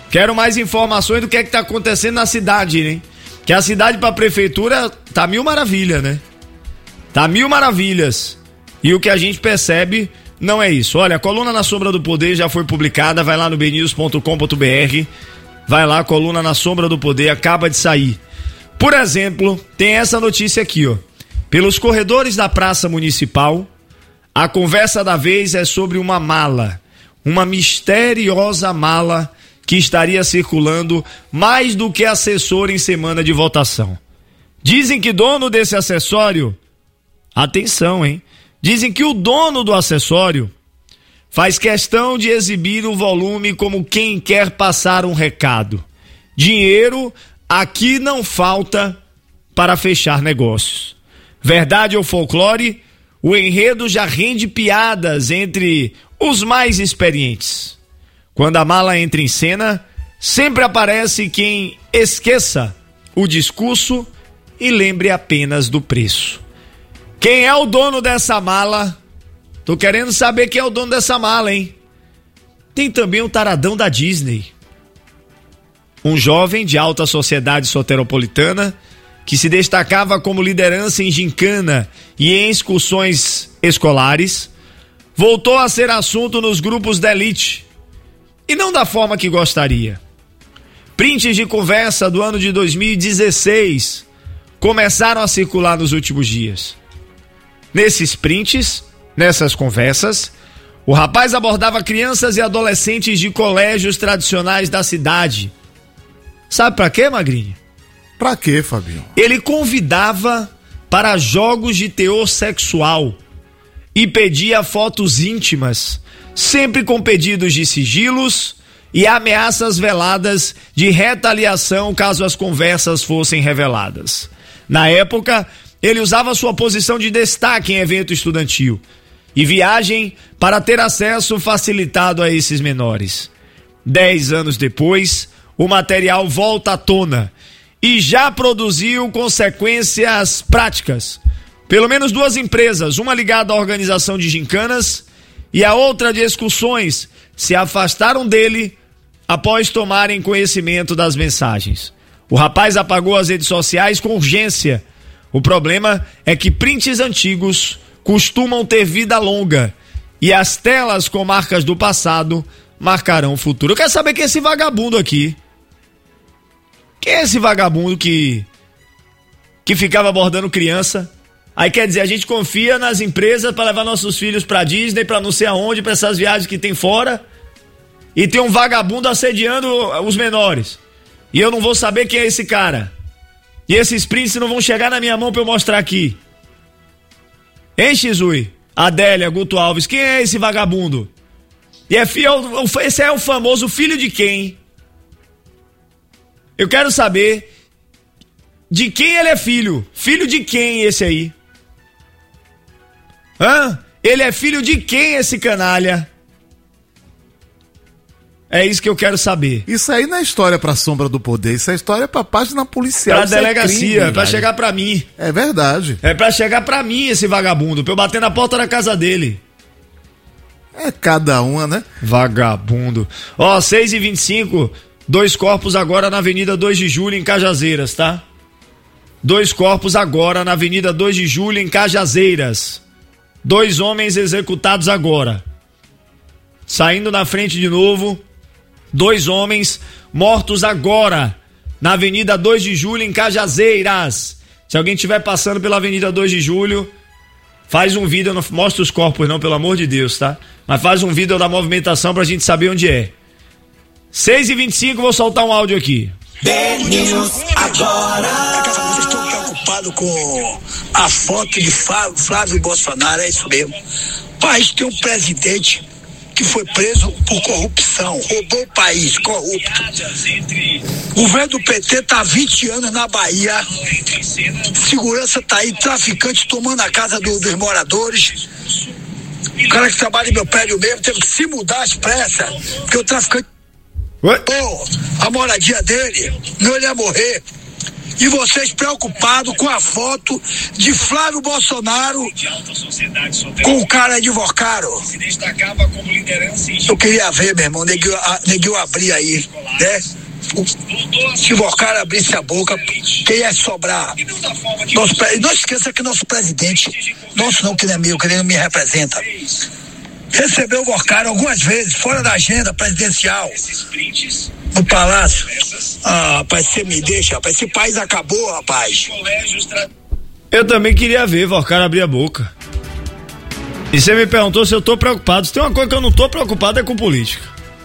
Quero mais informações do que tá acontecendo na cidade, hein? Que a cidade pra prefeitura tá mil maravilhas, né? Tá mil maravilhas. E o que a gente percebe não é isso. Olha, a coluna Na Sombra do Poder já foi publicada, vai lá no bnews.com.br, vai lá, coluna Na Sombra do Poder, acaba de sair. Por exemplo, tem essa notícia aqui, ó. Pelos corredores da Praça Municipal, a conversa da vez é sobre uma mala, uma misteriosa mala que estaria circulando mais do que assessor em semana de votação. Dizem que dono desse acessório, atenção, hein? Dizem que o dono do acessório faz questão de exibir o volume como quem quer passar um recado. Dinheiro aqui não falta para fechar negócios. Verdade ou folclore, o enredo já rende piadas entre os mais experientes. Quando a mala entra em cena, sempre aparece quem esqueça o discurso e lembre apenas do preço. Quem é o dono dessa mala? Tô querendo saber quem é o dono dessa mala, hein? Tem também o taradão da Disney. Um jovem de alta sociedade soteropolitana que se destacava como liderança em gincana e em excursões escolares, voltou a ser assunto nos grupos da elite. E não da forma que gostaria. Prints de conversa do ano de 2016 começaram a circular nos últimos dias. Nesses prints, nessas conversas, o rapaz abordava crianças e adolescentes de colégios tradicionais da cidade. Sabe pra quê, Magrinho? Pra quê, Fabinho? Ele convidava para jogos de teor sexual e pedia fotos íntimas, sempre com pedidos de sigilos e ameaças veladas de retaliação caso as conversas fossem reveladas. Na época, ele usava sua posição de destaque em evento estudantil e viagem para ter acesso facilitado a esses menores. 10 anos depois, o material volta à tona e já produziu consequências práticas. Pelo menos 2 empresas, uma ligada à organização de gincanas e a outra de excursões, se afastaram dele após tomarem conhecimento das mensagens. O rapaz apagou as redes sociais com urgência. O problema é que prints antigos costumam ter vida longa e as telas com marcas do passado marcarão o futuro. Eu quero saber quem é esse vagabundo aqui. Quem é esse vagabundo que ficava abordando criança? Aí quer dizer, a gente confia nas empresas para levar nossos filhos pra Disney, pra não sei aonde, pra essas viagens que tem fora, e tem um vagabundo assediando os menores. E eu não vou saber quem é esse cara. E esses prints não vão chegar na minha mão pra eu mostrar aqui. Hein, Xizui? Adélia, Guto Alves, quem é esse vagabundo? E esse é o famoso filho de quem? Eu quero saber de quem ele é filho. Filho de quem esse aí? Hã? Ele é filho de quem esse canalha? É isso que eu quero saber. Isso aí não é história pra Sombra do Poder, isso é história pra página policial. Pra delegacia, é pra chegar pra mim. É verdade. É pra chegar pra mim esse vagabundo, pra eu bater na porta da casa dele. É cada uma, né? Vagabundo. Ó, 6h25, 2 corpos agora na Avenida 2 de Julho em Cajazeiras, tá? 2 corpos agora na Avenida 2 de Julho em Cajazeiras. 2 homens executados agora. Saindo na frente de novo, 2 homens mortos agora na Avenida 2 de Julho em Cajazeiras. Se alguém estiver passando pela Avenida 2 de Julho, faz um vídeo, não mostra os corpos não, pelo amor de Deus, tá? Mas faz um vídeo da movimentação pra gente saber onde é. 6h25, vou soltar um áudio aqui. BNews agora. Vocês estão preocupados com a foto de Flávio Bolsonaro, é isso mesmo. O país tem um presidente que foi preso por corrupção, roubou o país, corrupto. O governo do PT tá há 20 anos na Bahia, segurança tá aí, traficante tomando a casa dos moradores. O cara que trabalha no meu prédio mesmo teve que se mudar às pressas, porque o traficante a moradia dele, não ele ia morrer. E vocês preocupados com a foto de Flávio Bolsonaro com o cara de Vocaro. Eu queria ver, meu irmão, neguinho abrir aí, né? Se o Vocaro abrisse a boca, quem ia sobrar? Não esqueça que nosso presidente, nosso não, que não é meu, que ele não me representa, recebeu o Vocaro algumas vezes, fora da agenda presidencial, no palácio. Ah, rapaz, você me deixa, rapaz, esse país acabou, rapaz. Eu também queria ver Vocaro abrir a boca. E você me perguntou se eu tô preocupado. Se tem uma coisa que eu não tô preocupado é com política.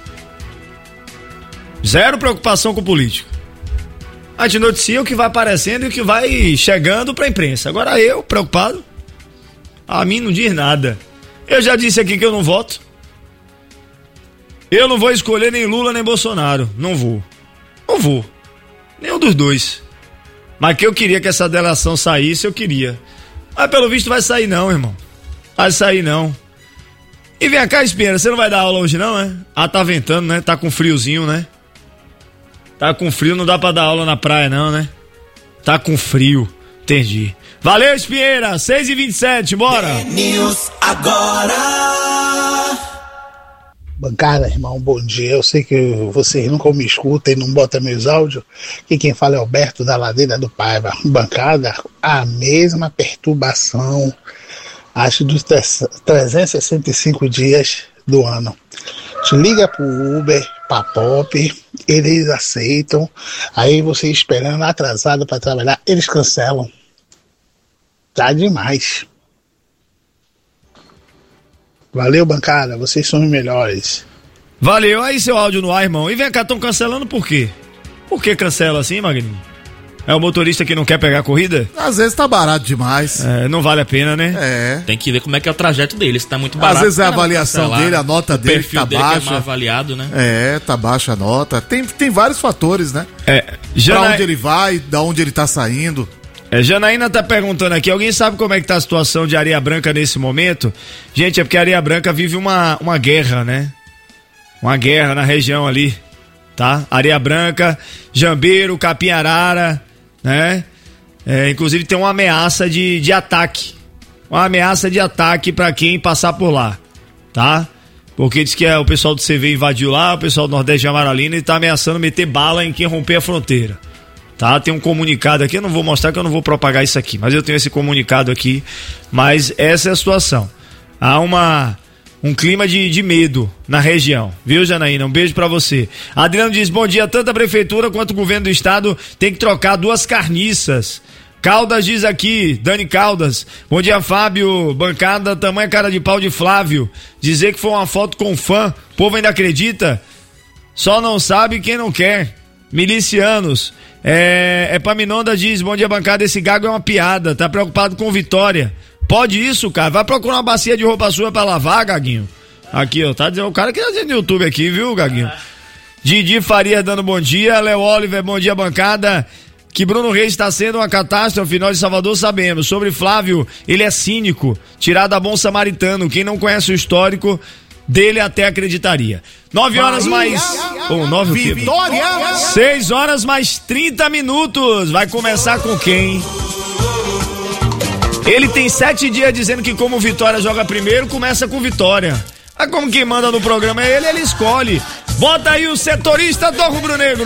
Zero preocupação com política. A gente noticia o que vai aparecendo e o que vai chegando pra imprensa. Agora eu, preocupado, a mim não diz nada. Eu já disse aqui que eu não voto. Eu não vou escolher nem Lula nem Bolsonaro. Não vou. Não vou. Nenhum dos dois. Mas que eu queria que essa delação saísse, eu queria. Mas pelo visto vai sair não, irmão. Vai sair não. E vem cá, Espinheira, você não vai dar aula hoje não, né? Ah, tá ventando, né? Tá com friozinho, né? Tá com frio, não dá pra dar aula na praia não, né? Tá com frio. Entendi. Valeu, Espinheira, 6h27, bora! News agora. Bancada, irmão, bom dia. Eu sei que vocês nunca me escutam e não botam meus áudios. Aqui quem fala é Alberto da Ladeira do Paiva. Bancada, a mesma perturbação, acho, dos 365 dias do ano. Te liga pro Uber, pra Pop, eles aceitam. Aí você esperando atrasado pra trabalhar, eles cancelam. Tá demais. Valeu, bancada, vocês são os melhores. Valeu, aí seu áudio no ar, irmão. E vem cá, estão cancelando por quê? Por que cancela assim, Magninho? É o motorista que não quer pegar a corrida? Às vezes tá barato demais. É, não vale a pena, né? É. Tem que ver como é que é o trajeto dele, se tá muito barato. Às vezes a avaliação dele, a nota dele tá dele baixa. Que é mal avaliado, né? É, tá baixa a nota. Tem vários fatores, né? Pra onde ele vai, da onde ele tá saindo. Janaína tá perguntando aqui, alguém sabe como é que tá a situação de Areia Branca nesse momento? Gente, é porque Areia Branca vive uma guerra, né? Uma guerra na região ali, tá? Areia Branca, Jambeiro, Capim-Arara, né? Inclusive tem uma ameaça de ataque. Uma ameaça de ataque pra quem passar por lá, tá? Porque diz que o pessoal do CV invadiu lá, o pessoal do Nordeste de Amaralina e tá ameaçando meter bala em quem romper a fronteira. Tá, tem um comunicado aqui, eu não vou mostrar que eu não vou propagar isso aqui, mas eu tenho esse comunicado aqui, mas essa é a situação. Há um clima de medo na região, viu, Janaína? Um beijo pra você. Adriano diz, bom dia, tanto a prefeitura quanto o governo do estado tem que trocar 2 carniças. Caldas diz aqui, Dani Caldas, bom dia, Fábio, bancada, tamanha cara de pau de Flávio, dizer que foi uma foto com fã, o povo ainda acredita? Só não sabe quem não quer. Milicianos. Paminonda diz, bom dia, bancada, esse gago é uma piada, tá preocupado com Vitória. Pode isso, cara? Vai procurar uma bacia de roupa sua pra lavar, Gaguinho. Aqui, ó, tá dizendo, o cara que tá dizendo no YouTube aqui, viu, Gaguinho? Didi Faria dando bom dia, Léo Oliver, bom dia, bancada. Que Bruno Reis está sendo uma catástrofe, nós de Salvador sabemos. Sobre Flávio, ele é cínico, tirado a bom samaritano, quem não conhece o histórico dele até acreditaria. 9 horas mais... 6 horas mais 30 minutos. Vai começar com quem? Ele tem 7 dias dizendo que como Vitória joga primeiro, começa com Vitória. Ah, como quem manda no programa é ele escolhe. Bota aí o setorista do Rubro Negro.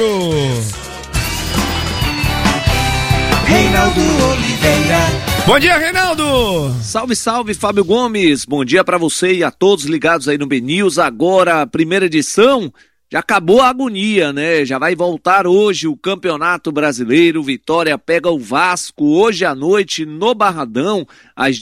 Reinaldo Oliveira. Bom dia, Reinaldo! Salve, salve, Fábio Gomes. Bom dia pra você e a todos ligados aí no BNews. Agora, primeira edição, já acabou a agonia, né? Já vai voltar hoje o Campeonato Brasileiro. Vitória pega o Vasco hoje à noite no Barradão, às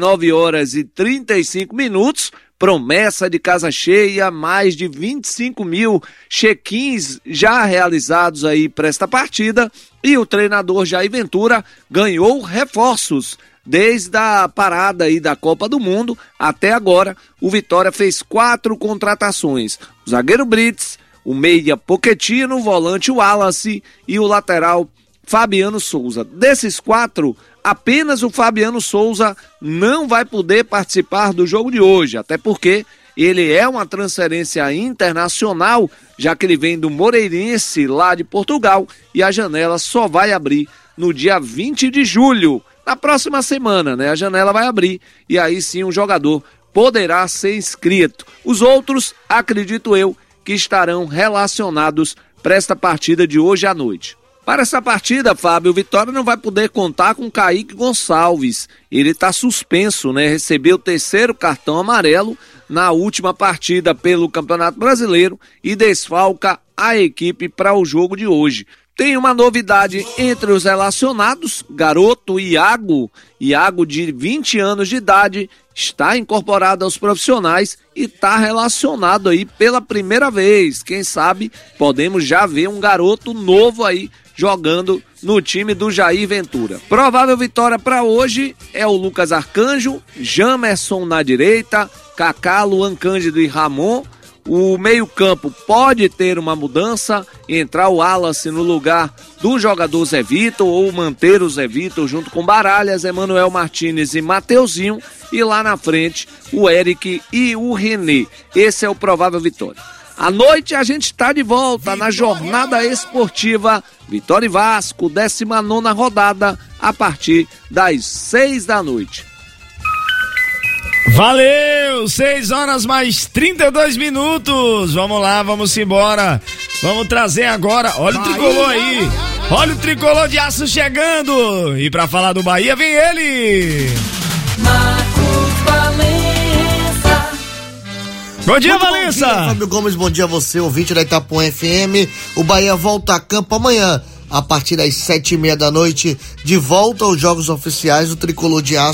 19h35. Promessa de casa cheia, mais de 25 mil check-ins já realizados aí para esta partida. E o treinador Jair Ventura ganhou reforços. Desde a parada aí da Copa do Mundo até agora, o Vitória fez 4 contratações. O zagueiro Brits, o meia Pochettino, o volante Wallace e o lateral Fabiano Souza. Desses 4, apenas o Fabiano Souza não vai poder participar do jogo de hoje, até porque ele é uma transferência internacional, já que ele vem do Moreirense, lá de Portugal, e a janela só vai abrir no dia 20 de julho, na próxima semana, né? A janela vai abrir e aí sim o jogador poderá ser inscrito. Os outros, acredito eu, que estarão relacionados para esta partida de hoje à noite. Para essa partida, Fábio, o Vitória não vai poder contar com Kaique Gonçalves. Ele está suspenso, né? Recebeu o 3º cartão amarelo na última partida pelo Campeonato Brasileiro e desfalca a equipe para o jogo de hoje. Tem uma novidade entre os relacionados, garoto Iago de 20 anos de idade, está incorporado aos profissionais e está relacionado aí pela primeira vez. Quem sabe podemos já ver um garoto novo aí jogando no time do Jair Ventura. Provável vitória para hoje é o Lucas Arcanjo, Jamerson na direita, Kaká, Luan Cândido e Ramon. O meio-campo pode ter uma mudança, entrar o Wallace no lugar do jogador Zé Vitor ou manter o Zé Vitor junto com Baralhas, Emanuel Martínez e Mateuzinho, e lá na frente o Eric e o René. Esse é o provável vitória. À noite a gente está de volta na jornada esportiva Vitória e Vasco, 19ª rodada, a partir das 6 da noite. Valeu, 6 horas mais 32 minutos. Vamos lá, vamos embora. Vamos trazer agora, olha o tricolor aí. Olha o tricolor de aço chegando. E pra falar do Bahia vem ele, Marcos Valença. Bom dia, Valença. Bom dia, Fábio Gomes, bom dia a você, ouvinte da Itapuã FM. O Bahia volta a campo amanhã, a partir das 7:30 da noite, de volta aos jogos oficiais do tricolor de aço.